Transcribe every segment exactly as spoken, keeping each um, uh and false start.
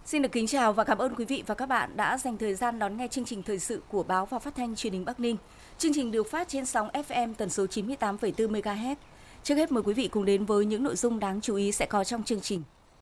Xin được kính chào và cảm ơn quý vị và các bạn đã dành thời gian đón nghe chương trình thời sự của Báo và Phát thanh Truyền hình Bắc Ninh. Chương trình được phát trên sóng ép em tần số chín mươi tám phẩy bốn mê ga héc. Trước hết mời quý vị cùng đến với những nội dung đáng chú ý sẽ có trong chương trình.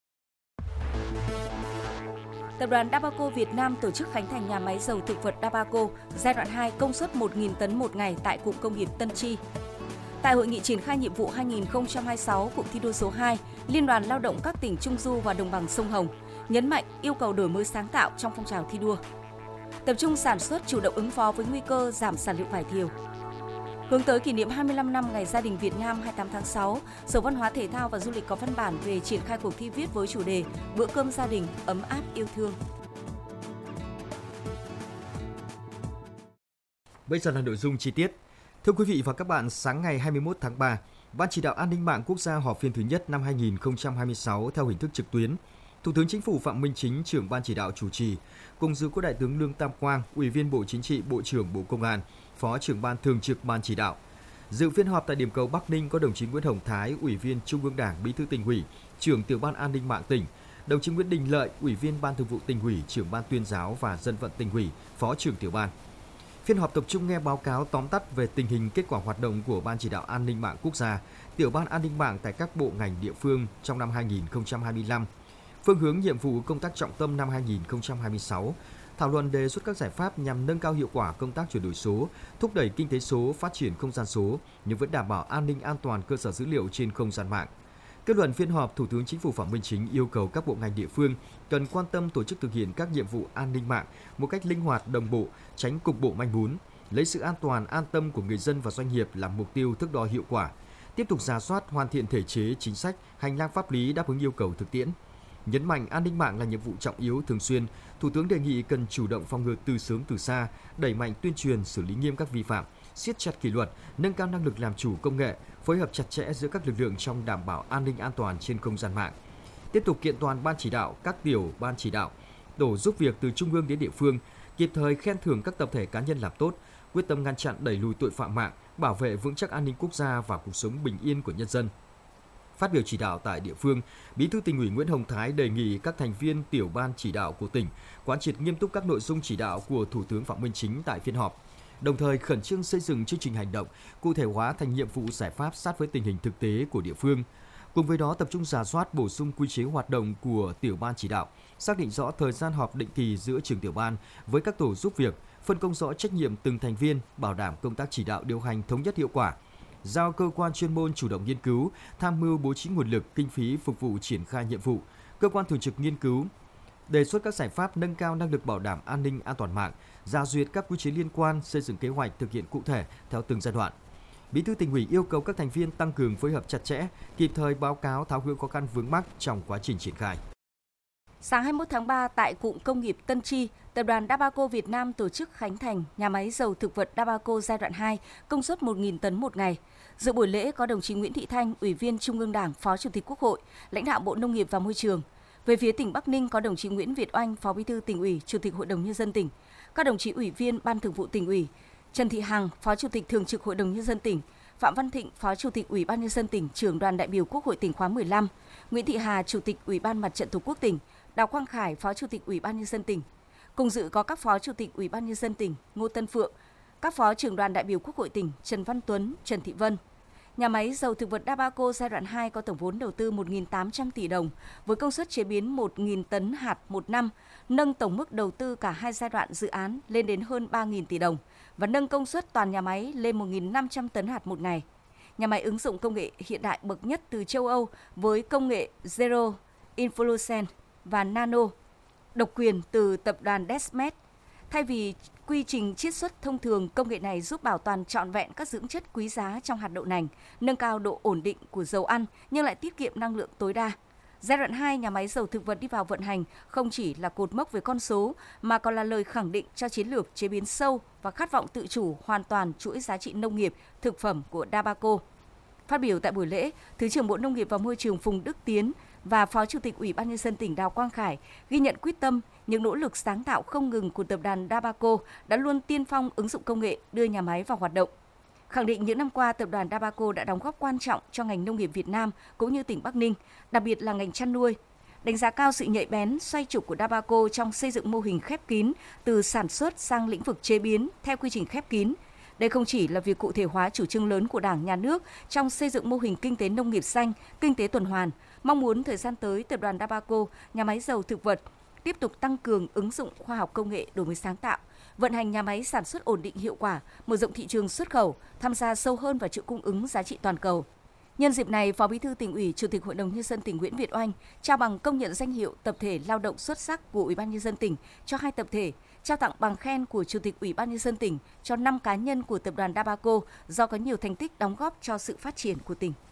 Tập đoàn Dabaco Việt Nam tổ chức khánh thành nhà máy dầu thực vật Dabaco giai đoạn hai công suất một nghìn tấn một ngày tại cụm công nghiệp Tân Tri. Tại hội nghị triển khai nhiệm vụ hai nghìn không trăm hai mươi sáu cụm thi đua số hai, Liên đoàn Lao động các tỉnh Trung Du và Đồng bằng sông Hồng nhấn mạnh yêu cầu đổi mới sáng tạo trong phong trào thi đua. Tập trung sản xuất chủ động ứng phó với nguy cơ giảm sản lượng vải thiều. Hướng tới kỷ niệm hai mươi lăm năm Ngày Gia đình Việt Nam hai mươi tám tháng sáu, Sở Văn hóa Thể thao và Du lịch có văn bản về triển khai cuộc thi viết với chủ đề Bữa cơm gia đình ấm áp yêu thương. Bây giờ là nội dung chi tiết. Thưa quý vị và các bạn, sáng ngày hai mươi mốt tháng ba, Ban Chỉ đạo An ninh mạng quốc gia họp phiên thứ nhất năm hai nghìn không trăm hai mươi sáu theo hình thức trực tuyến. Thủ tướng Chính phủ Phạm Minh Chính, trưởng Ban Chỉ đạo chủ trì, cùng dự có Đại tướng Lương Tam Quang, Ủy viên Bộ Chính trị, Bộ trưởng Bộ Công an, Phó trưởng Ban Thường trực Ban Chỉ đạo. Dự phiên họp tại điểm cầu Bắc Ninh có đồng chí Nguyễn Hồng Thái, Ủy viên Trung ương Đảng, Bí thư Tỉnh ủy, trưởng Tiểu ban An ninh mạng tỉnh, đồng chí Nguyễn Đình Lợi, Ủy viên Ban Thường vụ Tỉnh ủy, trưởng Ban Tuyên giáo và Dân vận Tỉnh ủy, Phó trưởng Tiểu ban. Phiên họp tập trung nghe báo cáo tóm tắt về tình hình kết quả hoạt động của Ban Chỉ đạo An ninh mạng quốc gia, Tiểu ban An ninh mạng tại các bộ ngành địa phương trong năm hai nghìn không trăm hai mươi lăm, phương hướng nhiệm vụ công tác trọng tâm năm hai nghìn không trăm hai mươi sáu, thảo luận đề xuất các giải pháp nhằm nâng cao hiệu quả công tác chuyển đổi số, thúc đẩy kinh tế số, phát triển không gian số, nhưng vẫn đảm bảo an ninh an toàn cơ sở dữ liệu trên không gian mạng. Kết luận phiên họp, Thủ tướng Chính phủ Phạm Minh Chính yêu cầu các bộ ngành địa phương cần quan tâm tổ chức thực hiện các nhiệm vụ an ninh mạng một cách linh hoạt, đồng bộ, tránh cục bộ manh mún, lấy sự an toàn, an tâm của người dân và doanh nghiệp làm mục tiêu thước đo hiệu quả, tiếp tục rà soát, hoàn thiện thể chế, chính sách, hành lang pháp lý đáp ứng yêu cầu thực tiễn. Nhấn mạnh an ninh mạng là nhiệm vụ trọng yếu thường xuyên, Thủ tướng đề nghị cần chủ động phòng ngừa từ sớm từ xa, đẩy mạnh tuyên truyền, xử lý nghiêm các vi phạm, siết chặt kỷ luật, nâng cao năng lực làm chủ công nghệ, phối hợp chặt chẽ giữa các lực lượng trong đảm bảo an ninh an toàn trên không gian mạng. Tiếp tục kiện toàn ban chỉ đạo, các tiểu ban chỉ đạo, tổ giúp việc từ trung ương đến địa phương, kịp thời khen thưởng các tập thể cá nhân làm tốt, quyết tâm ngăn chặn đẩy lùi tội phạm mạng, bảo vệ vững chắc an ninh quốc gia và cuộc sống bình yên của nhân dân. Phát biểu chỉ đạo tại địa phương, Bí thư Tỉnh ủy Nguyễn Hồng Thái đề nghị các thành viên tiểu ban chỉ đạo của tỉnh quán triệt nghiêm túc các nội dung chỉ đạo của Thủ tướng Phạm Minh Chính tại phiên họp, đồng thời khẩn trương xây dựng chương trình hành động, cụ thể hóa thành nhiệm vụ giải pháp sát với tình hình thực tế của địa phương. Cùng với đó tập trung rà soát bổ sung quy chế hoạt động của tiểu ban chỉ đạo, xác định rõ thời gian họp định kỳ giữa trưởng tiểu ban với các tổ giúp việc, phân công rõ trách nhiệm từng thành viên, bảo đảm công tác chỉ đạo điều hành thống nhất hiệu quả. Giao cơ quan chuyên môn chủ động nghiên cứu, tham mưu bố trí nguồn lực, kinh phí phục vụ triển khai nhiệm vụ. Cơ quan thường trực nghiên cứu, đề xuất các giải pháp nâng cao năng lực bảo đảm an ninh an toàn mạng, rà duyệt các quy chế liên quan, xây dựng kế hoạch thực hiện cụ thể theo từng giai đoạn. Bí thư Tỉnh ủy yêu cầu các thành viên tăng cường phối hợp chặt chẽ, kịp thời báo cáo tháo gỡ khó khăn vướng mắc trong quá trình triển khai. Sáng hai mươi mốt tháng ba tại cụm công nghiệp Tân Tri, Tập đoàn Dabaco Việt Nam tổ chức khánh thành nhà máy dầu thực vật Dabaco giai đoạn hai, công suất một nghìn tấn một ngày. Dự buổi lễ có đồng chí Nguyễn Thị Thanh, Ủy viên Trung ương Đảng, Phó Chủ tịch Quốc hội, lãnh đạo Bộ Nông nghiệp và Môi trường. Về phía tỉnh Bắc Ninh có đồng chí Nguyễn Việt Oanh, Phó Bí thư Tỉnh ủy, Chủ tịch Hội đồng Nhân dân tỉnh, các đồng chí Ủy viên Ban Thường vụ Tỉnh ủy, Trần Thị Hằng, Phó Chủ tịch Thường trực Hội đồng Nhân dân tỉnh, Phạm Văn Thịnh, Phó Chủ tịch Ủy ban Nhân dân tỉnh, Trưởng đoàn đại biểu Quốc hội tỉnh khóa mười lăm, Nguyễn Thị Hà, Chủ tịch Ủy ban Mặt trận Tổ quốc tỉnh, Đào Quang Khải, Phó Chủ tịch Ủy ban Nhân dân tỉnh. Cùng dự có các Phó Chủ tịch Ủy ban Nhân dân tỉnh Ngô Tân Phượng, các Phó Trưởng đoàn đại biểu Quốc hội tỉnh Trần Văn Tuấn, Trần Thị Vân. Nhà máy dầu thực vật Dabaco giai đoạn hai có tổng vốn đầu tư một nghìn tám trăm tỷ đồng với công suất chế biến một nghìn tấn hạt một năm, nâng tổng mức đầu tư cả hai giai đoạn dự án lên đến hơn ba nghìn tỷ đồng và nâng công suất toàn nhà máy lên một nghìn năm trăm tấn hạt một ngày. Nhà máy ứng dụng công nghệ hiện đại bậc nhất từ châu Âu với công nghệ Zero Influence và Nano, độc quyền từ tập đoàn Desmet. Thay vì quy trình chiết xuất thông thường, công nghệ này giúp bảo toàn trọn vẹn các dưỡng chất quý giá trong hạt đậu nành, nâng cao độ ổn định của dầu ăn nhưng lại tiết kiệm năng lượng tối đa. Giai đoạn hai, nhà máy dầu thực vật đi vào vận hành không chỉ là cột mốc về con số mà còn là lời khẳng định cho chiến lược chế biến sâu và khát vọng tự chủ hoàn toàn chuỗi giá trị nông nghiệp, thực phẩm của Dabaco. Phát biểu tại buổi lễ, Thứ trưởng Bộ Nông nghiệp và Môi trường Phùng Đức Tiến và Phó Chủ tịch Ủy ban Nhân dân tỉnh Đào Quang Khải ghi nhận quyết tâm, những nỗ lực sáng tạo không ngừng của tập đoàn Dabaco đã luôn tiên phong ứng dụng công nghệ đưa nhà máy vào hoạt động. Khẳng định những năm qua, tập đoàn Dabaco đã đóng góp quan trọng cho ngành nông nghiệp Việt Nam cũng như tỉnh Bắc Ninh, đặc biệt là ngành chăn nuôi. đánh giá cao sự nhạy bén, xoay trục của Dabaco trong xây dựng mô hình khép kín từ sản xuất sang lĩnh vực chế biến theo quy trình khép kín. Đây không chỉ là việc cụ thể hóa chủ trương lớn của Đảng, Nhà nước trong xây dựng mô hình kinh tế nông nghiệp xanh, kinh tế tuần hoàn, mong muốn thời gian tới tập đoàn Dabaco, nhà máy dầu thực vật, tiếp tục tăng cường ứng dụng khoa học công nghệ, đổi mới sáng tạo, vận hành nhà máy sản xuất ổn định hiệu quả, mở rộng thị trường xuất khẩu, tham gia sâu hơn vào chuỗi cung ứng giá trị toàn cầu. Nhân dịp này, Phó Bí thư Tỉnh ủy, Chủ tịch Hội đồng Nhân dân tỉnh Nguyễn Việt Oanh trao bằng công nhận danh hiệu tập thể lao động xuất sắc của Ủy ban Nhân dân tỉnh cho hai tập thể, trao tặng bằng khen của Chủ tịch Ủy ban Nhân dân tỉnh cho năm cá nhân của tập đoàn Dabaco do có nhiều thành tích đóng góp cho sự phát triển của tỉnh.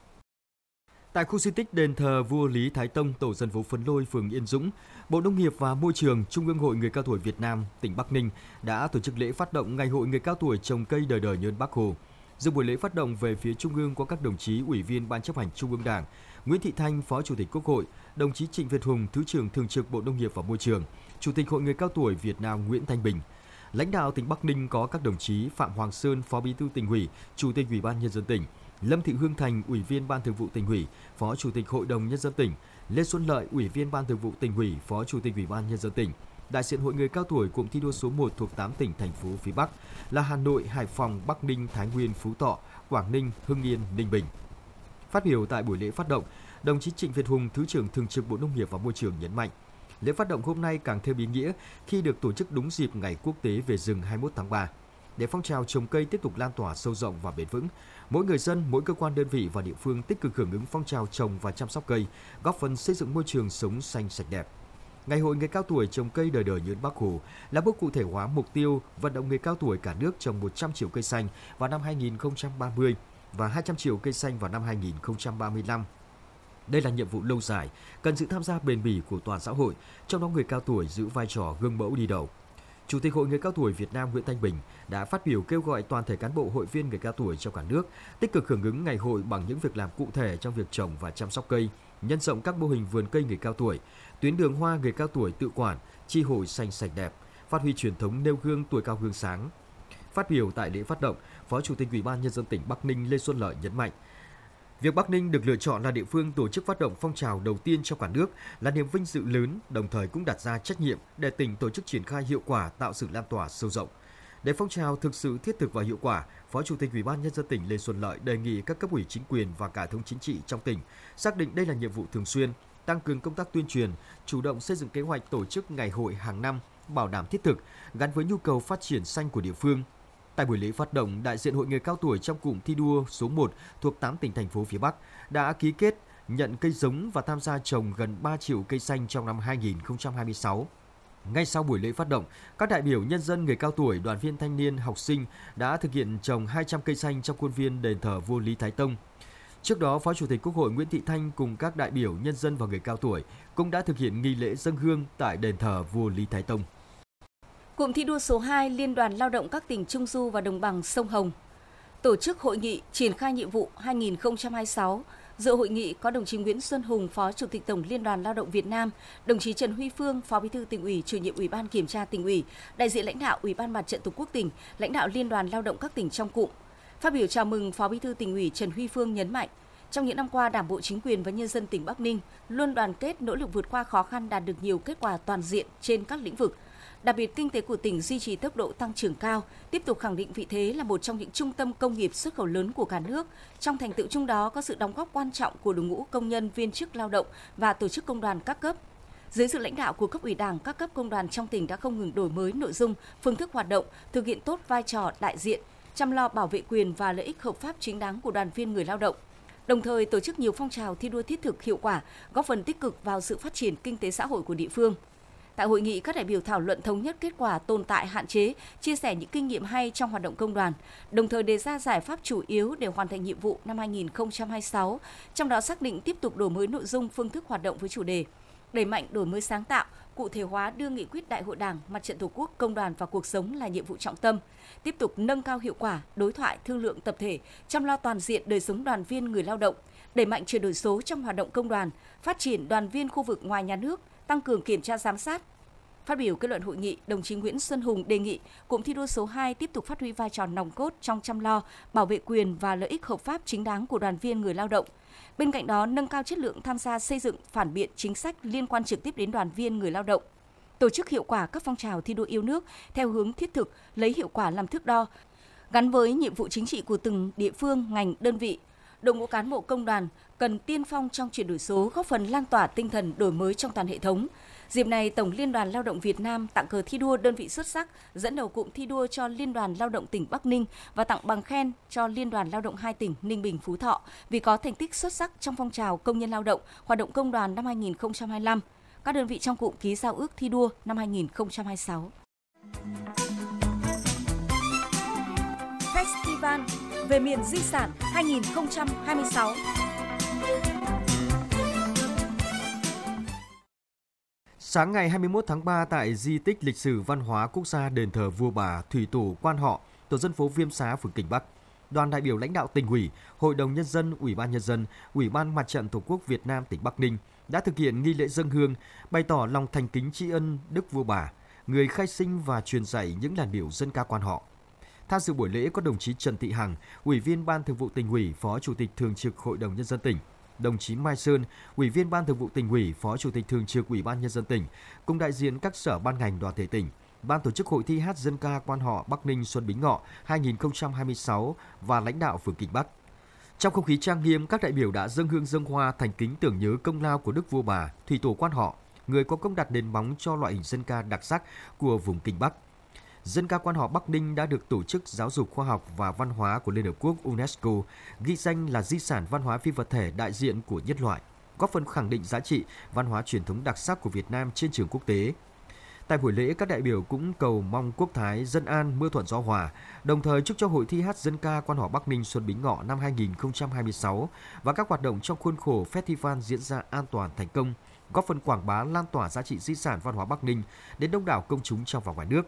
Tại khu di tích đền thờ vua Lý Thái Tông, tổ dân phố Phấn Lôi, phường Yên Dũng, Bộ Nông nghiệp và Môi trường, Trung ương Hội Người cao tuổi Việt Nam, tỉnh Bắc Ninh đã tổ chức lễ phát động Ngày hội Người cao tuổi trồng cây đời đời nhớ ơn Bác Hồ. Dự buổi lễ phát động về phía Trung ương có các đồng chí Ủy viên Ban chấp hành Trung ương Đảng, Nguyễn Thị Thanh, Phó Chủ tịch Quốc hội, đồng chí Trịnh Việt Hùng, Thứ trưởng Thường trực Bộ Nông nghiệp và Môi trường, Chủ tịch Hội Người cao tuổi Việt Nam Nguyễn Thanh Bình. Lãnh đạo tỉnh Bắc Ninh có các đồng chí Phạm Hoàng Sơn, Phó Bí thư Tỉnh ủy, Chủ tịch Ủy ban Nhân dân tỉnh, Lâm Thị Hương Thành, Ủy viên Ban Thường vụ Tỉnh ủy, Phó Chủ tịch Hội đồng Nhân dân tỉnh, Lê Xuân Lợi, Ủy viên Ban Thường vụ Tỉnh ủy, Phó Chủ tịch Ủy ban Nhân dân tỉnh. Đại diện Hội Người cao tuổi cụm thi đua số một thuộc tám tỉnh thành phố phía Bắc là Hà Nội, Hải Phòng, Bắc Ninh, Thái Nguyên, Phú Thọ, Quảng Ninh, Hưng Yên, Ninh Bình. Phát biểu tại buổi lễ phát động, đồng chí Trịnh Việt Hùng, Thứ trưởng Thường trực Bộ Nông nghiệp và Môi trường nhấn mạnh, lễ phát động hôm nay càng thêm ý nghĩa khi được tổ chức đúng dịp Ngày Quốc tế về rừng hai mươi mốt tháng ba. Để phong trào trồng cây tiếp tục lan tỏa sâu rộng và bền vững, mỗi người dân, mỗi cơ quan đơn vị và địa phương tích cực hưởng ứng phong trào trồng và chăm sóc cây, góp phần xây dựng môi trường sống xanh sạch đẹp. Ngày hội Người cao tuổi trồng cây đời đời nhớ ơn Bác Hồ là bước cụ thể hóa mục tiêu vận động người cao tuổi cả nước trồng một trăm triệu cây xanh vào năm hai nghìn không trăm ba mươi và hai trăm triệu cây xanh vào năm hai nghìn không trăm ba mươi lăm. Đây là nhiệm vụ lâu dài, cần sự tham gia bền bỉ của toàn xã hội, trong đó người cao tuổi giữ vai trò gương mẫu đi đầu. Chủ tịch Hội Người cao tuổi Việt Nam Nguyễn Thanh Bình đã phát biểu kêu gọi toàn thể cán bộ hội viên người cao tuổi trong cả nước tích cực hưởng ứng ngày hội bằng những việc làm cụ thể trong việc trồng và chăm sóc cây, nhân rộng các mô hình vườn cây người cao tuổi, tuyến đường hoa người cao tuổi tự quản, chi hội xanh sạch đẹp, phát huy truyền thống nêu gương tuổi cao gương sáng. Phát biểu tại lễ phát động, Phó Chủ tịch Ủy ban Nhân dân tỉnh Bắc Ninh Lê Xuân Lợi nhấn mạnh, việc Bắc Ninh được lựa chọn là địa phương tổ chức phát động phong trào đầu tiên trong cả nước là niềm vinh dự lớn, đồng thời cũng đặt ra trách nhiệm để tỉnh tổ chức triển khai hiệu quả, tạo sự lan tỏa sâu rộng. Để phong trào thực sự thiết thực và hiệu quả, Phó Chủ tịch Ủy ban Nhân dân tỉnh Lê Xuân Lợi đề nghị các cấp ủy chính quyền và cả hệ thống chính trị trong tỉnh xác định đây là nhiệm vụ thường xuyên, tăng cường công tác tuyên truyền, chủ động xây dựng kế hoạch tổ chức ngày hội hàng năm, bảo đảm thiết thực, gắn với nhu cầu phát triển xanh của địa phương. Tại buổi lễ phát động, đại diện Hội Người cao tuổi trong cụm thi đua số một thuộc tám tỉnh thành phố phía Bắc đã ký kết nhận cây giống và tham gia trồng gần ba triệu cây xanh trong năm hai nghìn không trăm hai mươi sáu. Ngay sau buổi lễ phát động, các đại biểu nhân dân người cao tuổi, đoàn viên thanh niên, học sinh đã thực hiện trồng hai trăm cây xanh trong khuôn viên đền thờ vua Lý Thái Tông. Trước đó, Phó Chủ tịch Quốc hội Nguyễn Thị Thanh cùng các đại biểu nhân dân và người cao tuổi cũng đã thực hiện nghi lễ dâng hương tại đền thờ vua Lý Thái Tông. Cụm thi đua số hai Liên đoàn Lao động các tỉnh Trung Du và Đồng bằng sông Hồng tổ chức hội nghị triển khai nhiệm vụ hai nghìn không trăm hai mươi sáu. Dự hội nghị có đồng chí Nguyễn Xuân Hùng, Phó Chủ tịch Tổng Liên đoàn Lao động Việt Nam, đồng chí Trần Huy Phương, Phó Bí thư Tỉnh ủy, Chủ nhiệm Ủy ban Kiểm tra Tỉnh ủy, đại diện lãnh đạo Ủy ban Mặt trận Tổ quốc tỉnh, lãnh đạo Liên đoàn Lao động các tỉnh trong cụm. Phát biểu chào mừng, Phó Bí thư Tỉnh ủy Trần Huy Phương nhấn mạnh, trong những năm qua, Đảng bộ, chính quyền và nhân dân tỉnh Bắc Ninh luôn đoàn kết, nỗ lực vượt qua khó khăn, đạt được nhiều kết quả toàn diện trên các lĩnh vực. Đặc biệt, kinh tế của tỉnh duy trì tốc độ tăng trưởng cao, tiếp tục khẳng định vị thế là một trong những trung tâm công nghiệp xuất khẩu lớn của cả nước. Trong thành tựu chung đó có sự đóng góp quan trọng của đội ngũ công nhân, viên chức lao động và tổ chức công đoàn các cấp. Dưới sự lãnh đạo của cấp ủy Đảng, các cấp công đoàn trong tỉnh đã không ngừng đổi mới nội dung, phương thức hoạt động, thực hiện tốt vai trò đại diện, chăm lo bảo vệ quyền và lợi ích hợp pháp chính đáng của đoàn viên người lao động. Đồng thời tổ chức nhiều phong trào thi đua thiết thực hiệu quả, góp phần tích cực vào sự phát triển kinh tế xã hội của địa phương. Tại hội nghị, các đại biểu thảo luận thống nhất kết quả, tồn tại, hạn chế, chia sẻ những kinh nghiệm hay trong hoạt động công đoàn, đồng thời đề ra giải pháp chủ yếu để hoàn thành nhiệm vụ năm hai nghìn không trăm hai mươi sáu, trong đó xác định tiếp tục đổi mới nội dung, phương thức hoạt động với chủ đề đẩy mạnh đổi mới sáng tạo, cụ thể hóa đưa nghị quyết Đại hội Đảng, Mặt trận Tổ quốc, công đoàn vào cuộc sống là nhiệm vụ trọng tâm, tiếp tục nâng cao hiệu quả đối thoại, thương lượng tập thể, chăm lo toàn diện đời sống đoàn viên người lao động, đẩy mạnh chuyển đổi số trong hoạt động công đoàn, phát triển đoàn viên khu vực ngoài nhà nước, tăng cường kiểm tra giám sát. Phát biểu kết luận hội nghị, đồng chí Nguyễn Xuân Hùng đề nghị cụm thi đua số hai tiếp tục phát huy vai trò nòng cốt trong chăm lo, bảo vệ quyền và lợi ích hợp pháp chính đáng của đoàn viên người lao động, Bên cạnh đó, nâng cao chất lượng tham gia xây dựng, phản biện chính sách liên quan trực tiếp đến đoàn viên người lao động. Tổ chức hiệu quả các phong trào thi đua yêu nước theo hướng thiết thực, lấy hiệu quả làm thước đo, gắn với nhiệm vụ chính trị của từng địa phương, ngành, đơn vị. Đội ngũ cán bộ công đoàn cần tiên phong trong chuyển đổi số, góp phần lan tỏa tinh thần đổi mới trong toàn hệ thống. Dịp này, Tổng Liên đoàn Lao động Việt Nam tặng cờ thi đua đơn vị xuất sắc, dẫn đầu cụm thi đua cho Liên đoàn Lao động tỉnh Bắc Ninh và tặng bằng khen cho Liên đoàn Lao động hai tỉnh Ninh Bình, Phú Thọ vì có thành tích xuất sắc trong phong trào công nhân lao động, hoạt động công đoàn năm hai nghìn không trăm hai mươi lăm. Các đơn vị trong cụm ký giao ước thi đua năm hai nghìn không trăm hai mươi sáu. Festival về miền di sản hai nghìn không trăm hai mươi sáu. Sáng ngày hai mươi mốt tháng ba tại di tích lịch sử văn hóa quốc gia đền thờ Vua Bà, Thủy Tổ Quan Họ, tổ dân phố Viêm Xá, phường Kinh Bắc, đoàn đại biểu lãnh đạo Tỉnh ủy, Hội đồng Nhân dân, Ủy ban Nhân dân, Ủy ban Mặt trận Tổ quốc Việt Nam tỉnh Bắc Ninh đã thực hiện nghi lễ dâng hương, bày tỏ lòng thành kính tri ân Đức Vua Bà, người khai sinh và truyền dạy những làn điệu dân ca quan họ. Tham dự buổi lễ có đồng chí Trần Thị Hằng, Ủy viên Ban Thường vụ Tỉnh ủy, Phó Chủ tịch Thường trực Hội đồng Nhân dân tỉnh, đồng chí Mai Sơn, Ủy viên Ban Thường vụ Tỉnh ủy, Phó Chủ tịch Thường trực Ủy ban Nhân dân tỉnh, cùng đại diện các sở ban ngành đoàn thể tỉnh, Ban tổ chức hội thi hát dân ca quan họ Bắc Ninh Xuân Bính Ngọ hai nghìn không trăm hai mươi sáu và lãnh đạo phường Kinh Bắc. Trong không khí trang nghiêm, các đại biểu đã dâng hương dâng hoa thành kính tưởng nhớ công lao của Đức Vua Bà, Thủy Tổ Quan Họ, người có công đặt nền móng cho loại hình dân ca đặc sắc của vùng Kinh Bắc. Dân ca quan họ Bắc Ninh đã được Tổ chức Giáo dục Khoa học và Văn hóa của Liên Hợp Quốc UNESCO ghi danh là di sản văn hóa phi vật thể đại diện của nhân loại, góp phần khẳng định giá trị văn hóa truyền thống đặc sắc của Việt Nam trên trường quốc tế. Tại buổi lễ, các đại biểu cũng cầu mong quốc thái, dân an, mưa thuận gió hòa, đồng thời chúc cho hội thi hát dân ca quan họ Bắc Ninh Xuân Bính Ngọ năm hai nghìn không trăm hai mươi sáu và các hoạt động trong khuôn khổ festival diễn ra an toàn thành công, góp phần quảng bá lan tỏa giá trị di sản văn hóa Bắc Ninh đến đông đảo công chúng trong và ngoài nước.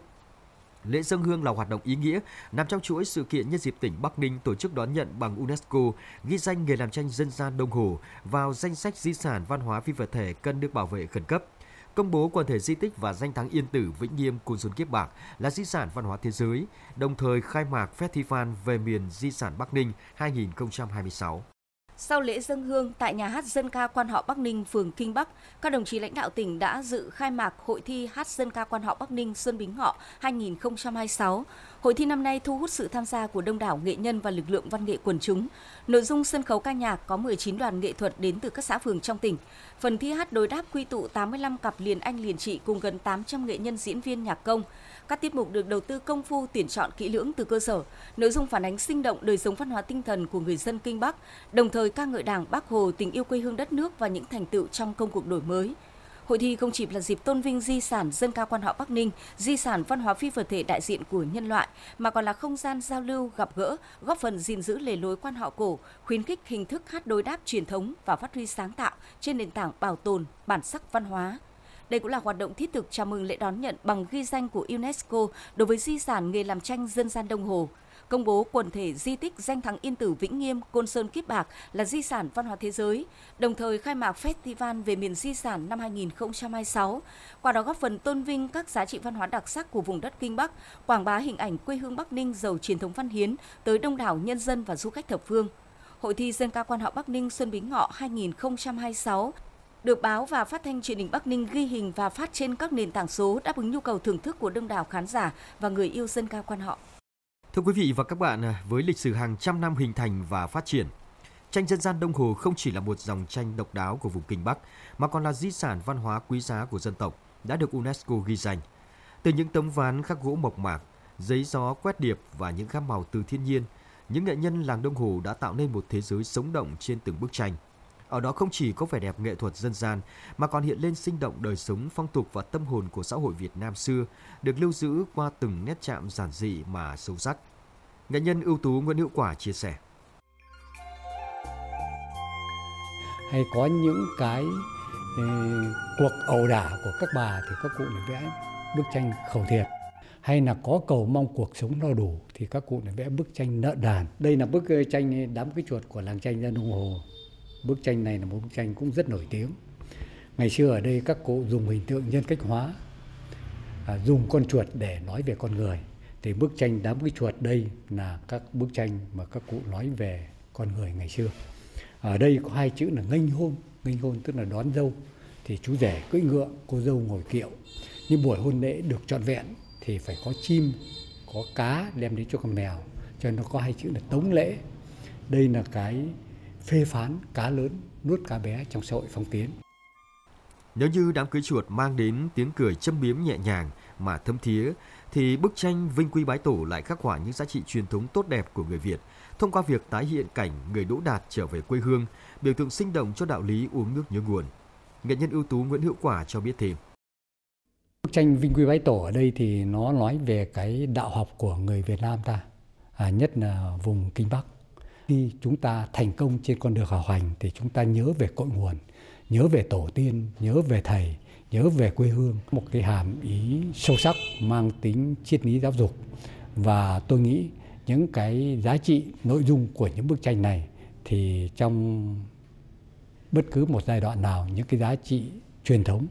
Lễ dâng hương là hoạt động ý nghĩa nằm trong chuỗi sự kiện nhân dịp tỉnh Bắc Ninh tổ chức đón nhận bằng UNESCO ghi danh nghề làm tranh dân gian Đông Hồ vào danh sách di sản văn hóa phi vật thể cần được bảo vệ khẩn cấp, công bố quần thể di tích và danh thắng Yên Tử, Vĩnh Nghiêm, Côn Sơn, Kiếp Bạc là di sản văn hóa thế giới, đồng thời khai mạc Festival về miền di sản Bắc Ninh hai nghìn không trăm hai mươi sáu. Sau lễ dâng hương tại nhà hát dân ca quan họ Bắc Ninh, phường Kinh Bắc, các đồng chí lãnh đạo tỉnh đã dự khai mạc hội thi hát dân ca quan họ Bắc Ninh Xuân Bính Ngọ hai nghìn không trăm hai mươi sáu. Hội thi năm nay thu hút sự tham gia của đông đảo nghệ nhân và lực lượng văn nghệ quần chúng. Nội dung sân khấu ca nhạc có mười chín đoàn nghệ thuật đến từ các xã phường trong tỉnh. Phần thi hát đối đáp quy tụ tám mươi lăm cặp liền anh liền chị cùng gần tám trăm nghệ nhân diễn viên nhạc công. Các tiết mục được đầu tư công phu, tuyển chọn kỹ lưỡng từ cơ sở, nội dung phản ánh sinh động đời sống văn hóa tinh thần của người dân Kinh Bắc, đồng thời ca ngợi Đảng, Bác Hồ, tình yêu quê hương đất nước và những thành tựu trong công cuộc đổi mới. Hội thi không chỉ là dịp tôn vinh di sản dân ca quan họ Bắc Ninh, di sản văn hóa phi vật thể đại diện của nhân loại, mà còn là không gian giao lưu, gặp gỡ, góp phần gìn giữ lề lối quan họ cổ, khuyến khích hình thức hát đối đáp truyền thống và phát huy sáng tạo trên nền tảng bảo tồn bản sắc văn hóa. Đây cũng là hoạt động thiết thực chào mừng lễ đón nhận bằng ghi danh của UNESCO đối với di sản nghề làm tranh dân gian Đông Hồ, công bố quần thể di tích danh thắng Yên Tử, Vĩnh Nghiêm, Côn Sơn, Kiếp Bạc là di sản văn hóa thế giới, đồng thời khai mạc Festival về miền di sản năm hai nghìn không trăm hai mươi sáu, qua đó góp phần tôn vinh các giá trị văn hóa đặc sắc của vùng đất Kinh Bắc, quảng bá hình ảnh quê hương Bắc Ninh giàu truyền thống văn hiến tới đông đảo nhân dân và du khách thập phương. Hội thi dân ca quan họ Bắc Ninh Xuân Bính Ngọ hai nghìn không trăm hai mươi sáu được báo và phát thanh truyền hình Bắc Ninh ghi hình và phát trên các nền tảng số, đáp ứng nhu cầu thưởng thức của đông đảo khán giả và người yêu dân ca quan họ. Thưa quý vị và các bạn, với lịch sử hàng trăm năm hình thành và phát triển, tranh dân gian Đông Hồ không chỉ là một dòng tranh độc đáo của vùng Kinh Bắc, mà còn là di sản văn hóa quý giá của dân tộc, đã được UNESCO ghi danh. Từ những tấm ván khắc gỗ mộc mạc, giấy gió quét điệp và những gam màu từ thiên nhiên, những nghệ nhân làng Đông Hồ đã tạo nên một thế giới sống động trên từng bức tranh. Ở đó không chỉ có vẻ đẹp nghệ thuật dân gian, mà còn hiện lên sinh động đời sống, phong tục và tâm hồn của xã hội Việt Nam xưa, được lưu giữ qua từng nét chạm giản dị mà sâu sắc. Nghệ nhân ưu tú Nguyễn Hữu Quả chia sẻ. Hay có những cái eh, cuộc ẩu đả của các bà thì các cụ lại vẽ bức tranh khẩu thiệt. Hay là có cầu mong cuộc sống no đủ thì các cụ lại vẽ bức tranh nợ đàn. Đây là bức tranh Đám Cưới Chuột của làng tranh dân Đông Hồ. Bức tranh này là một bức tranh cũng rất nổi tiếng. Ngày xưa ở đây các cụ dùng hình tượng nhân cách hóa, à, dùng con chuột để nói về con người. Thì bức tranh Đám Cưới Chuột đây là các bức tranh mà các cụ nói về con người ngày xưa. Ở đây có hai chữ là nghênh hôn, nghênh hôn tức là đón dâu, thì chú rể cưỡi ngựa, cô dâu ngồi kiệu. Nhưng buổi hôn lễ được trọn vẹn thì phải có chim, có cá đem đến cho con mèo, cho nên nó có hai chữ là tống lễ. Đây là cái phê phán cá lớn nuốt cá bé trong xã hội phong kiến. Nếu như đám cưới chuột mang đến tiếng cười châm biếm nhẹ nhàng mà thấm thía, thì bức tranh Vinh Quy Bái Tổ lại khắc họa những giá trị truyền thống tốt đẹp của người Việt thông qua việc tái hiện cảnh người Đỗ Đạt trở về quê hương, biểu tượng sinh động cho đạo lý uống nước nhớ nguồn. Nghệ nhân ưu tú Nguyễn Hữu Quả cho biết thêm. Bức tranh Vinh Quy Bái Tổ ở đây thì nó nói về cái đạo học của người Việt Nam ta, à, nhất là vùng Kinh Bắc. Khi chúng ta thành công trên con đường học hành thì chúng ta nhớ về cội nguồn, nhớ về tổ tiên, nhớ về thầy, nhớ về quê hương. Một cái hàm ý sâu sắc mang tính triết lý giáo dục. Và tôi nghĩ những cái giá trị nội dung của những bức tranh này thì trong bất cứ một giai đoạn nào, những cái giá trị truyền thống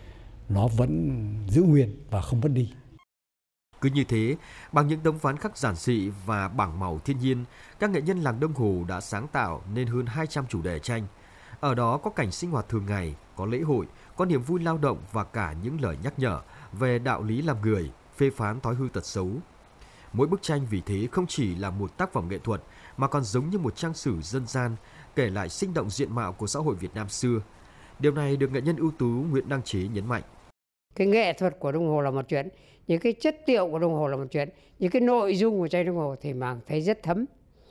nó vẫn giữ nguyên và không mất đi. Cứ như thế, bằng những tấm ván khắc giản dị và bảng màu thiên nhiên, các nghệ nhân làng Đông Hồ đã sáng tạo nên hơn hai trăm chủ đề tranh. Ở đó có cảnh sinh hoạt thường ngày, có lễ hội, có niềm vui lao động và cả những lời nhắc nhở về đạo lý làm người, phê phán thói hư tật xấu. Mỗi bức tranh vì thế không chỉ là một tác phẩm nghệ thuật mà còn giống như một trang sử dân gian kể lại sinh động diện mạo của xã hội Việt Nam xưa. Điều này được nghệ nhân ưu tú Nguyễn Đăng Chế nhấn mạnh. Cái nghệ thuật của Đông Hồ là một chuyện, những cái chất liệu của Đông Hồ là một chuyện, những cái nội dung của tranh Đông Hồ thì mà thấy rất thấm.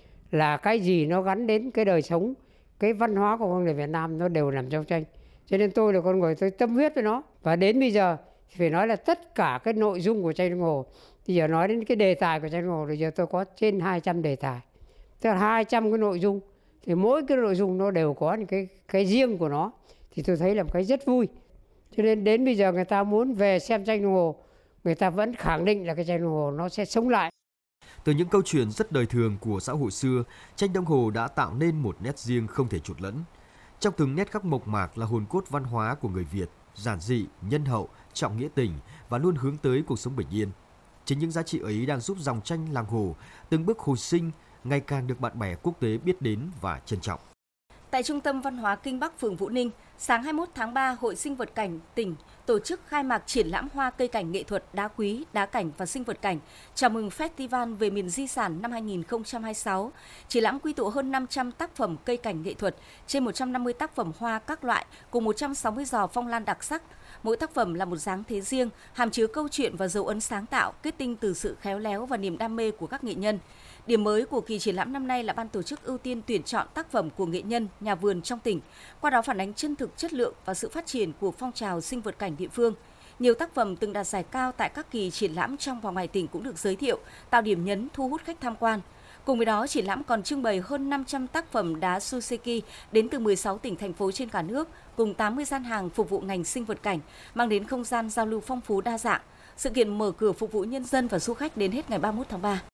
Là cái gì nó gắn đến cái đời sống, cái văn hóa của con người Việt Nam nó đều nằm trong tranh. Cho nên tôi là con người, tôi tâm huyết với nó. Và đến bây giờ thì phải nói là tất cả cái nội dung của tranh Đông Hồ. Bây giờ nói đến cái đề tài của tranh Đông Hồ, bây giờ tôi có trên hai trăm đề tài. Tức là hai trăm cái nội dung. Thì mỗi cái nội dung nó đều có những cái, cái riêng của nó. Thì tôi thấy là một cái rất vui. Cho nên đến bây giờ người ta muốn về xem tranh Đông Hồ, người ta vẫn khẳng định là cái tranh Đông Hồ nó sẽ sống lại. Từ những câu chuyện rất đời thường của xã hội xưa, tranh Đông Hồ đã tạo nên một nét riêng không thể trộn lẫn. Trong từng nét khắc mộc mạc là hồn cốt văn hóa của người Việt, giản dị, nhân hậu, trọng nghĩa tình và luôn hướng tới cuộc sống bình yên. Chính những giá trị ấy đang giúp dòng tranh làng Hồ từng bước hồi sinh, ngày càng được bạn bè quốc tế biết đến và trân trọng. Tại Trung tâm Văn hóa Kinh Bắc, phường Vũ Ninh, sáng hai mươi mốt tháng ba, Hội Sinh vật cảnh tỉnh tổ chức khai mạc triển lãm hoa cây cảnh nghệ thuật, đá quý, đá cảnh và sinh vật cảnh chào mừng Festival về miền di sản năm hai không hai sáu. Triển lãm quy tụ hơn năm trăm tác phẩm cây cảnh nghệ thuật, trên một trăm năm mươi tác phẩm hoa các loại cùng một trăm sáu mươi giò phong lan đặc sắc. Mỗi tác phẩm là một dáng thế riêng, hàm chứa câu chuyện và dấu ấn sáng tạo, kết tinh từ sự khéo léo và niềm đam mê của các nghệ nhân. Điểm mới của kỳ triển lãm năm nay là ban tổ chức ưu tiên tuyển chọn tác phẩm của nghệ nhân, nhà vườn trong tỉnh, qua đó phản ánh chân thực chất lượng và sự phát triển của phong trào sinh vật cảnh địa phương. Nhiều tác phẩm từng đạt giải cao tại các kỳ triển lãm trong và ngoài tỉnh cũng được giới thiệu, tạo điểm nhấn thu hút khách tham quan. Cùng với đó, triển lãm còn trưng bày hơn năm trăm tác phẩm đá Suseki đến từ mười sáu tỉnh, thành phố trên cả nước, cùng tám mươi gian hàng phục vụ ngành sinh vật cảnh, mang đến không gian giao lưu phong phú đa dạng. Sự kiện mở cửa phục vụ nhân dân và du khách đến hết ngày ba mươi mốt tháng ba.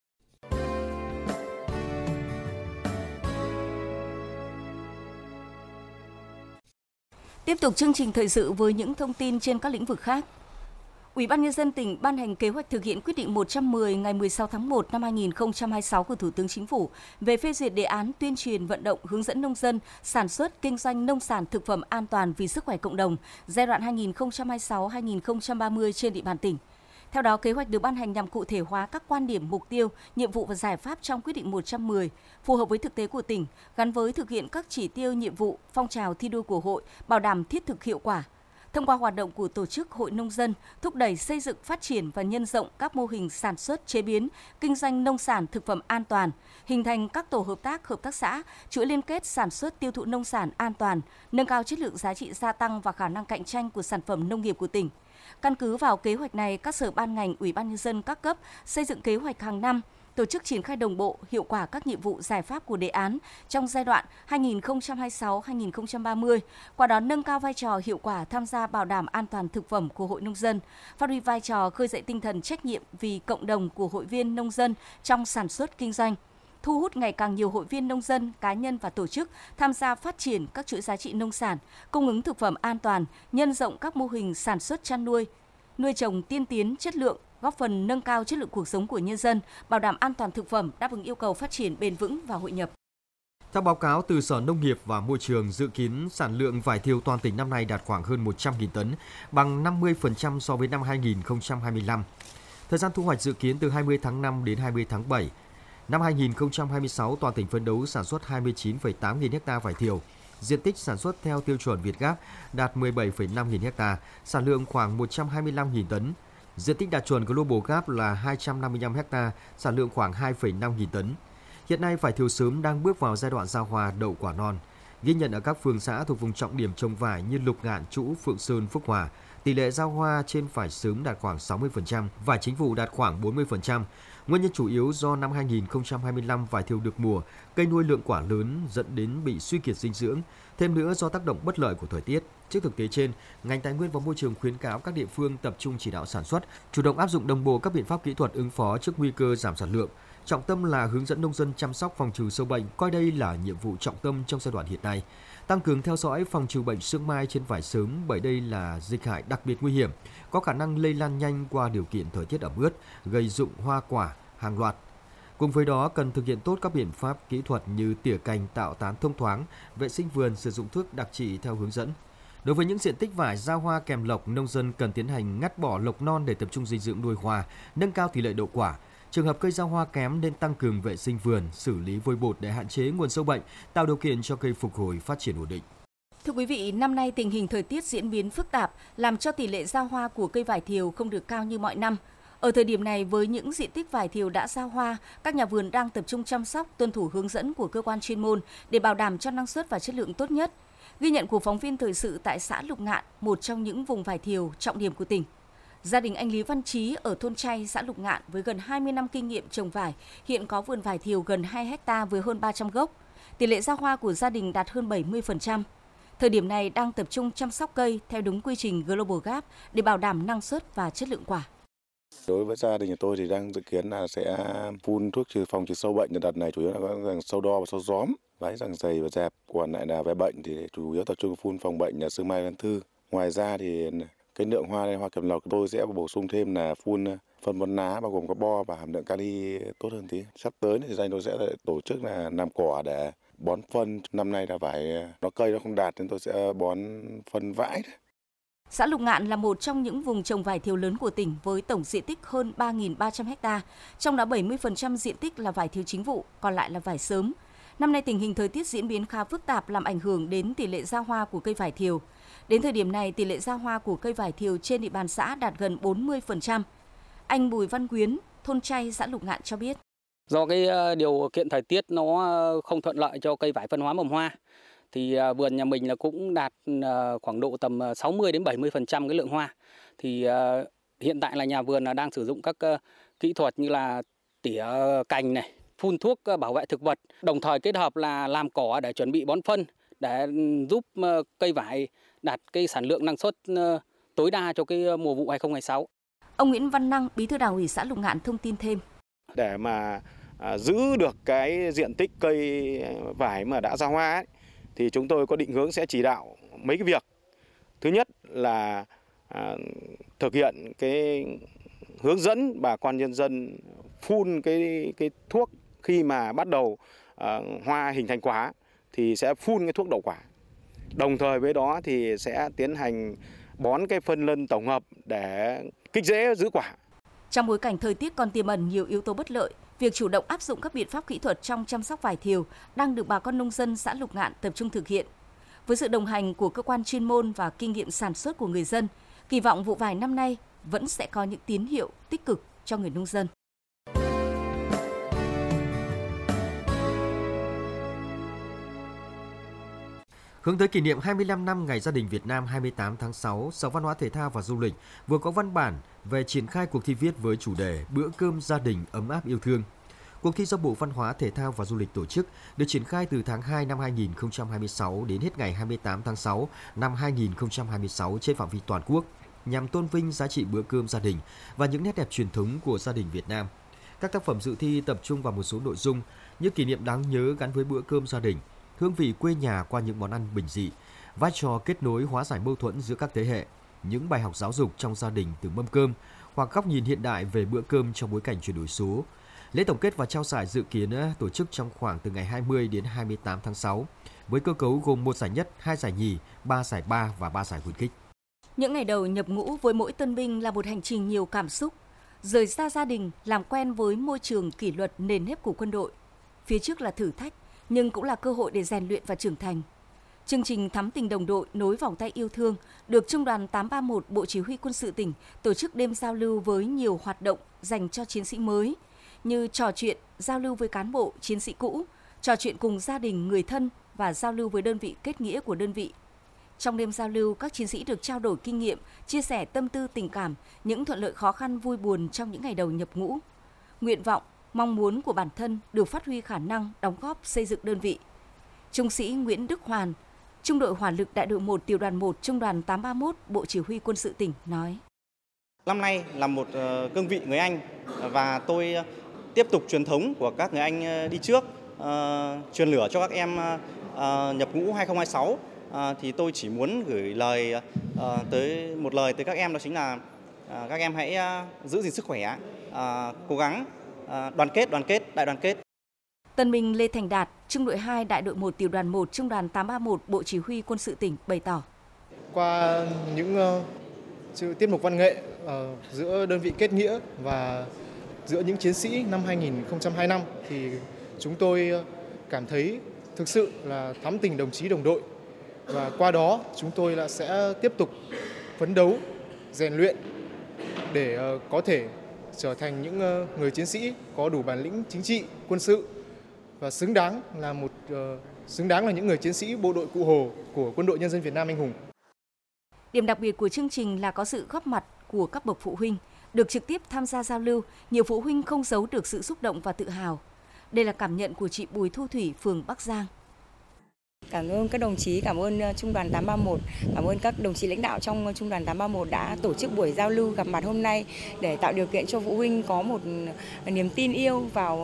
Tiếp tục chương trình thời sự với những thông tin trên các lĩnh vực khác. Ủy ban Nhân dân tỉnh ban hành kế hoạch thực hiện quyết định một trăm mười ngày mười sáu tháng một năm hai không hai sáu của Thủ tướng Chính phủ về phê duyệt đề án tuyên truyền vận động hướng dẫn nông dân sản xuất kinh doanh nông sản thực phẩm an toàn vì sức khỏe cộng đồng giai đoạn hai nghìn không trăm hai mươi sáu đến hai nghìn không trăm ba mươi trên địa bàn tỉnh. Theo đó, kế hoạch được ban hành nhằm cụ thể hóa các quan điểm, mục tiêu, nhiệm vụ và giải pháp trong quyết định một trăm mười, phù hợp với thực tế của tỉnh, gắn với thực hiện các chỉ tiêu, nhiệm vụ, phong trào thi đua của hội, bảo đảm thiết thực hiệu quả. Thông qua hoạt động của tổ chức hội nông dân, thúc đẩy xây dựng, phát triển và nhân rộng các mô hình sản xuất, chế biến, kinh doanh nông sản thực phẩm an toàn, hình thành các tổ hợp tác, hợp tác xã, chuỗi liên kết sản xuất tiêu thụ nông sản an toàn, nâng cao chất lượng giá trị gia tăng và khả năng cạnh tranh của sản phẩm nông nghiệp của tỉnh. Căn cứ vào kế hoạch này, các sở ban ngành, Ủy ban Nhân dân các cấp xây dựng kế hoạch hàng năm, tổ chức triển khai đồng bộ, hiệu quả các nhiệm vụ giải pháp của đề án trong giai đoạn hai nghìn không trăm hai mươi sáu đến hai nghìn không trăm ba mươi, qua đó nâng cao vai trò hiệu quả tham gia bảo đảm an toàn thực phẩm của hội nông dân, phát huy vai trò khơi dậy tinh thần trách nhiệm vì cộng đồng của hội viên nông dân trong sản xuất kinh doanh, thu hút ngày càng nhiều hội viên nông dân, cá nhân và tổ chức tham gia phát triển các chuỗi giá trị nông sản, cung ứng thực phẩm an toàn, nhân rộng các mô hình sản xuất chăn nuôi, nuôi trồng tiên tiến chất lượng, góp phần nâng cao chất lượng cuộc sống của nhân dân, bảo đảm an toàn thực phẩm, đáp ứng yêu cầu phát triển bền vững và hội nhập. Theo báo cáo từ Sở Nông nghiệp và Môi trường, dự kiến sản lượng vải thiều toàn tỉnh năm nay đạt khoảng hơn một trăm nghìn tấn, bằng năm mươi phần trăm so với năm hai nghìn không trăm hai mươi lăm. Thời gian thu hoạch dự kiến từ hai mươi tháng năm đến hai mươi tháng bảy. Năm hai nghìn không trăm hai mươi sáu, toàn tỉnh phấn đấu sản xuất hai mươi chín phẩy tám nghìn ha vải thiều. Diện tích sản xuất theo tiêu chuẩn Việt Gáp đạt mười bảy phẩy năm nghìn ha, sản lượng khoảng một trăm hai mươi lăm nghìn tấn. Diện tích đạt chuẩn Global Gap là hai trăm năm mươi lăm ha, sản lượng khoảng hai phẩy năm nghìn tấn. Hiện nay, vải thiều sớm đang bước vào giai đoạn ra hoa đậu quả non. Ghi nhận ở các phường xã thuộc vùng trọng điểm trồng vải như Lục Ngạn, Trũ, Phượng Sơn, Phúc Hòa, tỷ lệ ra hoa trên vải sớm đạt khoảng sáu mươi phần trăm, vải chính vụ đạt khoảng bốn mươi phần trăm. Nguyên nhân chủ yếu do năm hai nghìn không trăm hai mươi lăm vải thiều được mùa, cây nuôi lượng quả lớn dẫn đến bị suy kiệt dinh dưỡng, thêm nữa do tác động bất lợi của thời tiết. Trước thực tế trên, ngành Tài nguyên và Môi trường khuyến cáo các địa phương tập trung chỉ đạo sản xuất, chủ động áp dụng đồng bộ các biện pháp kỹ thuật ứng phó trước nguy cơ giảm sản lượng. Trọng tâm là hướng dẫn nông dân chăm sóc phòng trừ sâu bệnh, coi đây là nhiệm vụ trọng tâm trong giai đoạn hiện nay. Tăng cường theo dõi phòng trừ bệnh sương mai trên vải sớm, bởi đây là dịch hại đặc biệt nguy hiểm, có khả năng lây lan nhanh qua điều kiện thời tiết ẩm ướt, gây rụng hoa quả hàng loạt. Cùng với đó, cần thực hiện tốt các biện pháp kỹ thuật như tỉa cành, tạo tán thông thoáng, vệ sinh vườn, sử dụng thuốc đặc trị theo hướng dẫn. Đối với những diện tích vải ra hoa kèm lộc, nông dân cần tiến hành ngắt bỏ lộc non để tập trung dinh dưỡng nuôi hoa, nâng cao tỷ lệ đậu quả. Trường hợp cây ra hoa kém nên tăng cường vệ sinh vườn, xử lý vôi bột để hạn chế nguồn sâu bệnh, tạo điều kiện cho cây phục hồi phát triển ổn định. Thưa quý vị, năm nay tình hình thời tiết diễn biến phức tạp làm cho tỷ lệ ra hoa của cây vải thiều không được cao như mọi năm. Ở thời điểm này, với những diện tích vải thiều đã ra hoa, các nhà vườn đang tập trung chăm sóc, tuân thủ hướng dẫn của cơ quan chuyên môn để bảo đảm cho năng suất và chất lượng tốt nhất. Ghi nhận của phóng viên thời sự tại xã Lục Ngạn, một trong những vùng vải thiều trọng điểm của tỉnh. Gia đình anh Lý Văn Trí ở thôn Chay, xã Lục Ngạn với gần hai mươi năm kinh nghiệm trồng vải, hiện có vườn vải thiều gần hai héc ta với hơn ba trăm gốc. Tỷ lệ ra hoa của gia đình đạt hơn bảy mươi phần trăm. Thời điểm này đang tập trung chăm sóc cây theo đúng quy trình Global Gap để bảo đảm năng suất và chất lượng quả. Đối với gia đình của tôi thì đang dự kiến là sẽ phun thuốc trừ phòng trừ sâu bệnh. Đợt này chủ yếu là có sâu đo và sâu gióm, váy răng dày và dẹp. Còn lại là về bệnh thì chủ yếu tập trung phun phòng bệnh là sương mai lan thư. Ngoài ra thì cái lượng hoa hoa kèm lộc tôi sẽ bổ sung thêm là phun phân bón lá bao gồm có bo và hàm lượng kali tốt hơn tí. Sắp tới thì gia đình tôi sẽ tổ chức là làm cỏ để bón phân. Năm nay là vải nó cây nó không đạt nên tôi sẽ bón phân vãi. Xã Lục Ngạn là một trong những vùng trồng vải thiều lớn của tỉnh với tổng diện tích hơn ba nghìn ba trăm ha, trong đó bảy mươi phần trăm diện tích là vải thiều chính vụ, còn lại là vải sớm. Năm nay tình hình thời tiết diễn biến khá phức tạp làm ảnh hưởng đến tỷ lệ ra hoa của cây vải thiều. Đến thời điểm này, tỷ lệ ra hoa của cây vải thiều trên địa bàn xã đạt gần bốn mươi phần trăm. Anh Bùi Văn Quyến, thôn Chay, xã Lục Ngạn cho biết. Do cái điều kiện thời tiết nó không thuận lợi cho cây vải phân hóa mầm hoa, thì vườn nhà mình là cũng đạt khoảng độ tầm sáu mươi đến bảy mươi phần trăm cái lượng hoa. Thì hiện tại là nhà vườn là đang sử dụng các kỹ thuật như là tỉa cành này, phun thuốc bảo vệ thực vật, đồng thời kết hợp là làm cỏ để chuẩn bị bón phân để giúp cây vải đạt cái sản lượng năng suất tối đa cho cái mùa vụ hai không hai sáu. Ông Nguyễn Văn Năng, Bí thư Đảng ủy xã Lục Ngạn thông tin thêm. Để mà à, giữ được cái diện tích cây vải mà đã ra hoa ấy, thì chúng tôi có định hướng sẽ chỉ đạo mấy cái việc. Thứ nhất là à, thực hiện cái hướng dẫn bà con nhân dân phun cái cái thuốc khi mà bắt đầu à, hoa hình thành quả thì sẽ phun cái thuốc đậu quả. Đồng thời với đó thì sẽ tiến hành bón cái phân lân tổng hợp để kích rễ giữ quả. Trong bối cảnh thời tiết còn tiềm ẩn nhiều yếu tố bất lợi, việc chủ động áp dụng các biện pháp kỹ thuật trong chăm sóc vải thiều đang được bà con nông dân xã Lục Ngạn tập trung thực hiện. Với sự đồng hành của cơ quan chuyên môn và kinh nghiệm sản xuất của người dân, kỳ vọng vụ vải năm nay vẫn sẽ có những tín hiệu tích cực cho người nông dân. Hướng tới kỷ niệm hai mươi lăm năm Ngày Gia đình Việt Nam hai mươi tám tháng sáu, Sở Văn hóa Thể thao và Du lịch vừa có văn bản về triển khai cuộc thi viết với chủ đề Bữa cơm gia đình ấm áp yêu thương. Cuộc thi do Bộ Văn hóa Thể thao và Du lịch tổ chức, được triển khai từ tháng hai năm hai nghìn không trăm hai mươi sáu đến hết ngày hai mươi tám tháng sáu năm hai nghìn không trăm hai mươi sáu trên phạm vi toàn quốc, nhằm tôn vinh giá trị bữa cơm gia đình và những nét đẹp truyền thống của gia đình Việt Nam. Các tác phẩm dự thi tập trung vào một số nội dung như kỷ niệm đáng nhớ gắn với bữa cơm gia đình, hương vị quê nhà qua những món ăn bình dị, vai trò kết nối hóa giải mâu thuẫn giữa các thế hệ, những bài học giáo dục trong gia đình từ mâm cơm, hoặc góc nhìn hiện đại về bữa cơm trong bối cảnh chuyển đổi số. Lễ tổng kết và trao giải dự kiến tổ chức trong khoảng từ ngày hai mươi đến hai mươi tám tháng sáu, với cơ cấu gồm một giải nhất, hai giải nhì, ba giải ba và ba giải khuyến khích. Những ngày đầu nhập ngũ với mỗi tân binh là một hành trình nhiều cảm xúc. Rời xa gia đình, làm quen với môi trường kỷ luật nền nếp của quân đội. Phía trước là thử thách, nhưng cũng là cơ hội để rèn luyện và trưởng thành. Chương trình Thắm tình đồng đội nối vòng tay yêu thương được Trung đoàn tám ba mốt Bộ Chỉ huy Quân sự tỉnh tổ chức đêm giao lưu với nhiều hoạt động dành cho chiến sĩ mới, như trò chuyện, giao lưu với cán bộ, chiến sĩ cũ, trò chuyện cùng gia đình, người thân và giao lưu với đơn vị kết nghĩa của đơn vị. Trong đêm giao lưu, các chiến sĩ được trao đổi kinh nghiệm, chia sẻ tâm tư tình cảm, những thuận lợi khó khăn vui buồn trong những ngày đầu nhập ngũ. Nguyện vọng, mong muốn của bản thân được phát huy khả năng đóng góp xây dựng đơn vị. Trung sĩ Nguyễn Đức Hoàn, Trung đội Hỏa lực Đại đội một Tiểu đoàn một Trung đoàn tám ba mốt Bộ Chỉ huy Quân sự tỉnh nói: Năm nay là một cương vị người Anh và tôi tiếp tục truyền thống của các người Anh đi trước, uh, truyền lửa cho các em uh, nhập ngũ hai không hai sáu. Uh, thì tôi chỉ muốn gửi lời uh, tới một lời tới các em, đó chính là uh, các em hãy uh, giữ gìn sức khỏe, uh, cố gắng uh, đoàn kết, đoàn kết, đại đoàn kết. Tân binh Lê Thành Đạt, Trung đội hai Đại đội một Tiểu đoàn một Trung đoàn tám ba mốt Bộ Chỉ huy Quân sự tỉnh bày tỏ: Qua những uh, tiết mục văn nghệ uh, giữa đơn vị kết nghĩa và giữa những chiến sĩ năm hai không hai năm thì chúng tôi cảm thấy thực sự là thắm tình đồng chí đồng đội, và qua đó chúng tôi là sẽ tiếp tục phấn đấu, rèn luyện để uh, có thể trở thành những uh, người chiến sĩ có đủ bản lĩnh chính trị, quân sự và xứng đáng là một uh, xứng đáng là những người chiến sĩ bộ đội Cụ Hồ của Quân đội Nhân dân Việt Nam anh hùng. Điểm đặc biệt của chương trình là có sự góp mặt của các bậc phụ huynh được trực tiếp tham gia giao lưu. Nhiều phụ huynh không giấu được sự xúc động và tự hào. Đây là cảm nhận của chị Bùi Thu Thủy, phường Bắc Giang. Cảm ơn các đồng chí, cảm ơn Trung đoàn tám ba mốt, cảm ơn các đồng chí lãnh đạo trong Trung đoàn tám ba mốt đã tổ chức buổi giao lưu gặp mặt hôm nay để tạo điều kiện cho phụ huynh có một niềm tin yêu vào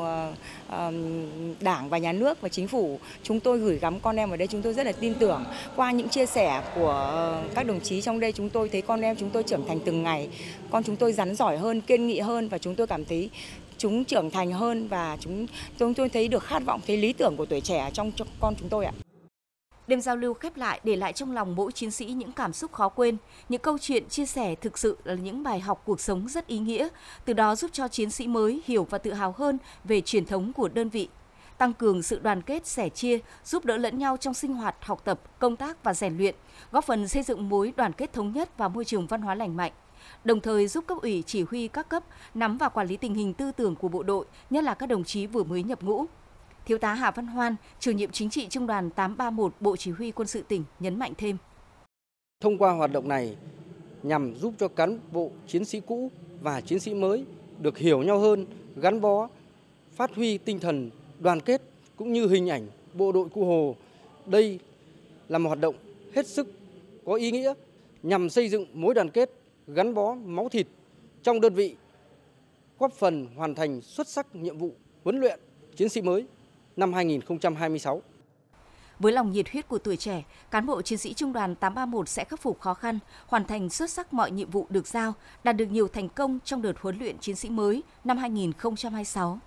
Đảng và Nhà nước và Chính phủ. Chúng tôi gửi gắm con em ở đây, chúng tôi rất là tin tưởng. Qua những chia sẻ của các đồng chí trong đây, chúng tôi thấy con em chúng tôi trưởng thành từng ngày. Con chúng tôi rắn giỏi hơn, kiên nghị hơn và chúng tôi cảm thấy chúng trưởng thành hơn và chúng chúng tôi thấy được khát vọng, thấy lý tưởng của tuổi trẻ trong con chúng tôi ạ. Đêm giao lưu khép lại để lại trong lòng mỗi chiến sĩ những cảm xúc khó quên, những câu chuyện chia sẻ thực sự là những bài học cuộc sống rất ý nghĩa, từ đó giúp cho chiến sĩ mới hiểu và tự hào hơn về truyền thống của đơn vị, tăng cường sự đoàn kết, sẻ chia, giúp đỡ lẫn nhau trong sinh hoạt, học tập, công tác và rèn luyện, góp phần xây dựng mối đoàn kết thống nhất và môi trường văn hóa lành mạnh. Đồng thời giúp cấp ủy chỉ huy các cấp nắm và quản lý tình hình tư tưởng của bộ đội, nhất là các đồng chí vừa mới nhập ngũ. Thiếu tá Hà Văn Hoan, chủ nhiệm chính trị Trung đoàn tám ba mốt Bộ Chỉ huy Quân sự tỉnh nhấn mạnh thêm: Thông qua hoạt động này nhằm giúp cho cán bộ chiến sĩ cũ và chiến sĩ mới được hiểu nhau hơn, gắn bó, phát huy tinh thần đoàn kết cũng như hình ảnh bộ đội Cụ Hồ. Đây là một hoạt động hết sức có ý nghĩa nhằm xây dựng mối đoàn kết, gắn bó máu thịt trong đơn vị, góp phần hoàn thành xuất sắc nhiệm vụ huấn luyện chiến sĩ mới năm hai không hai sáu. Với lòng nhiệt huyết của tuổi trẻ, cán bộ chiến sĩ Trung đoàn tám ba mốt sẽ khắc phục khó khăn, hoàn thành xuất sắc mọi nhiệm vụ được giao, đạt được nhiều thành công trong đợt huấn luyện chiến sĩ mới năm hai không hai sáu.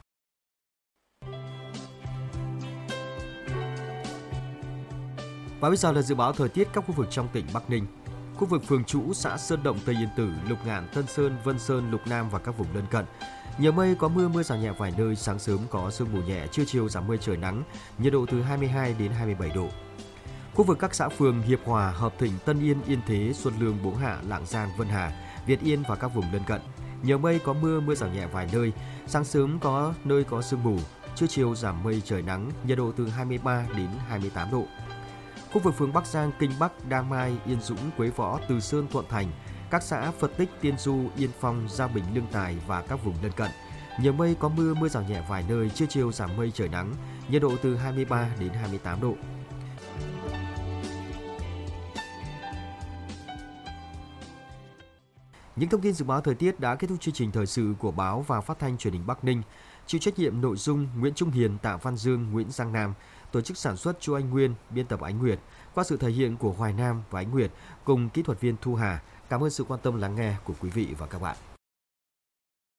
Và bây giờ là dự báo thời tiết các khu vực trong tỉnh Bắc Ninh. Khu vực phường Trũ, xã Sơn Động, Tây Yên Tử, Lục Ngạn, Tân Sơn, Vân Sơn, Lục Nam và các vùng lân cận. Nhiều mây, có mưa, mưa rào nhẹ vài nơi, sáng sớm có sương mù nhẹ, trưa chiều giảm mây trời nắng, nhiệt độ từ hai mươi hai đến hai mươi bảy độ. Khu vực các xã phường Hiệp Hòa, Hợp Thịnh, Tân Yên, Yên Thế, Xuân Lương, Bống Hạ, Lạng Giang, Vân Hà, Việt Yên và các vùng lân cận. Nhiều mây, có mưa, mưa rào nhẹ vài nơi, sáng sớm có nơi có sương mù, trưa chiều giảm mây trời nắng, nhiệt độ từ hai mươi ba đến hai mươi tám độ. Khu vực phường Bắc Giang, Kinh Bắc, Đa Mai, Yên Dũng, Quế Võ, Từ Sơn, Thuận Thành, các xã Phật Tích, Tiên Du, Yên Phong, Gia Bình, Lương Tài và các vùng lân cận. Nhiều mây, có mưa, mưa rào nhẹ vài nơi, trưa chiều giảm mây trời nắng, nhiệt độ từ hai mươi ba đến hai mươi tám độ. Những thông tin dự báo thời tiết đã kết thúc chương trình thời sự của báo và phát thanh truyền hình Bắc Ninh. Chịu trách nhiệm nội dung Nguyễn Trung Hiền, Tạ Văn Dương, Nguyễn Giang Nam. Tổ chức sản xuất Chu Anh Nguyên, biên tập Ánh Nguyệt. Qua sự thể hiện của Hoài Nam và Ánh Nguyệt cùng kỹ thuật viên Thu Hà. Cảm ơn sự quan tâm lắng nghe của quý vị và các bạn.